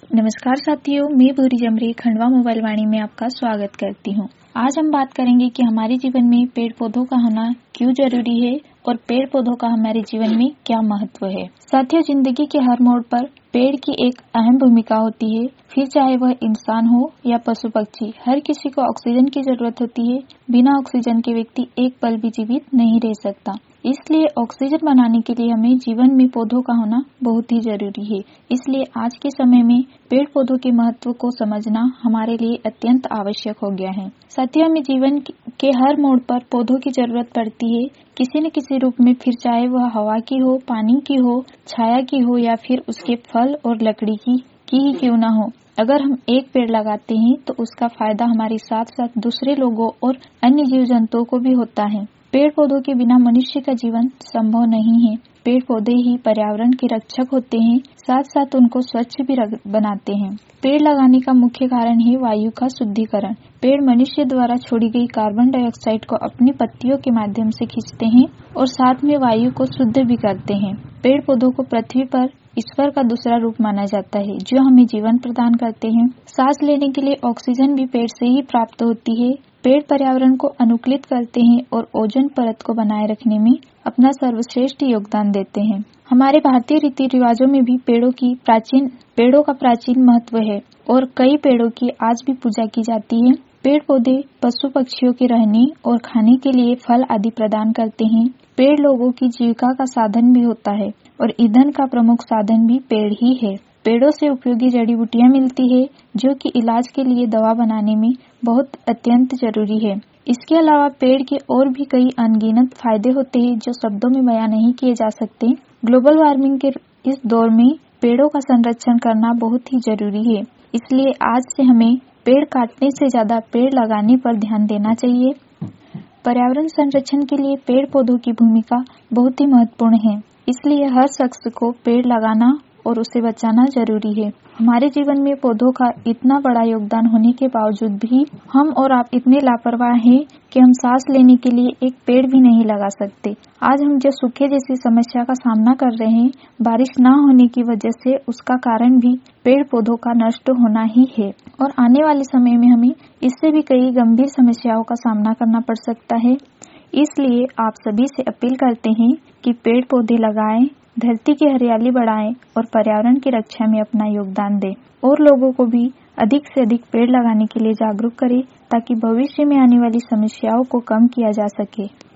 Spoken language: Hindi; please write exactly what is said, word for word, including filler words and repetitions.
नमस्कार साथियों, मैं भूरी जमरी खंडवा मोबाइल वाणी में आपका स्वागत करती हूँ। आज हम बात करेंगे कि हमारे जीवन में पेड़ पौधों का होना क्यों जरूरी है और पेड़ पौधों का हमारे जीवन में क्या महत्व है। साथियों, जिंदगी के हर मोड़ पर पेड़ की एक अहम भूमिका होती है, फिर चाहे वह इंसान हो या पशु पक्षी। हर किसी को ऑक्सीजन की जरूरत होती है। बिना ऑक्सीजन के व्यक्ति एक पल भी जीवित नहीं रह सकता। इसलिए ऑक्सीजन बनाने के लिए हमें जीवन में पौधों का होना बहुत ही जरूरी है। इसलिए आज के समय में पेड़ पौधों के महत्व को समझना हमारे लिए अत्यंत आवश्यक हो गया है। साथियों, हमें जीवन के हर मोड़ पर पौधों की जरूरत पड़ती है, किसी न किसी रूप में, फिर चाहे वह हवा की हो, पानी की हो, छाया की हो या फिर उसके फल और लकड़ी की की ही क्यों ना हो। अगर हम एक पेड़ लगाते हैं तो उसका फायदा हमारे साथ साथ दूसरे लोगों और अन्य जीव जंतुओं को भी होता है। पेड़ पौधों के बिना मनुष्य का जीवन संभव नहीं है। पेड़ पौधे ही पर्यावरण के रक्षक होते हैं, साथ साथ उनको स्वच्छ भी बनाते हैं। पेड़ लगाने का मुख्य कारण है वायु का शुद्धिकरण। पेड़ मनुष्य द्वारा छोड़ी गई कार्बन डाइऑक्साइड को अपनी पत्तियों के माध्यम से खींचते हैं और साथ में वायु को शुद्ध भी करते हैं। पेड़ पौधों को पृथ्वी पर ईश्वर का दूसरा रूप माना जाता है, जो हमें जीवन प्रदान करते हैं। सांस लेने के लिए ऑक्सीजन भी पेड़ से ही प्राप्त होती है। पेड़ पर्यावरण को अनुकूलित करते हैं और ओजोन परत को बनाए रखने में अपना सर्वश्रेष्ठ योगदान देते हैं। हमारे भारतीय रीति रिवाजों में भी पेड़ों की प्राचीन पेड़ों का प्राचीन महत्व है और कई पेड़ों की आज भी पूजा की जाती है। पेड़ पौधे पशु पक्षियों के रहने और खाने के लिए फल आदि प्रदान करते हैं। पेड़ लोगों की जीविका का साधन भी होता है और ईंधन का प्रमुख साधन भी पेड़ ही है। पेड़ों से उपयोगी जड़ी बूटियां मिलती है, जो कि इलाज के लिए दवा बनाने में बहुत अत्यंत जरूरी है। इसके अलावा पेड़ के और भी कई अनगिनत फायदे होते हैं, जो शब्दों में बयां नहीं किए जा सकते। ग्लोबल वार्मिंग के इस दौर में पेड़ों का संरक्षण करना बहुत ही जरूरी है। इसलिए आज से हमें पेड़ काटने से ज्यादा पेड़ लगाने पर ध्यान देना चाहिए। पर्यावरण संरक्षण के लिए पेड़ पौधों की भूमिका बहुत ही महत्वपूर्ण है। इसलिए हर शख्स को पेड़ लगाना और उसे बचाना जरूरी है। हमारे जीवन में पौधों का इतना बड़ा योगदान होने के बावजूद भी हम और आप इतने लापरवाह हैं कि हम सांस लेने के लिए एक पेड़ भी नहीं लगा सकते। आज हम जो सूखे जैसी समस्या का सामना कर रहे हैं, बारिश न होने की वजह से, उसका कारण भी पेड़ पौधों का नष्ट होना ही है और आने वाले समय में हमें इससे भी कई गंभीर समस्याओं का सामना करना पड़ सकता है। इसलिए आप सभी से अपील करते हैं कि पेड़ पौधे लगाएं, धरती की हरियाली बढ़ाएं और पर्यावरण की रक्षा में अपना योगदान दें और लोगों को भी अधिक से अधिक पेड़ लगाने के लिए जागरूक करें, ताकि भविष्य में आने वाली समस्याओं को कम किया जा सके।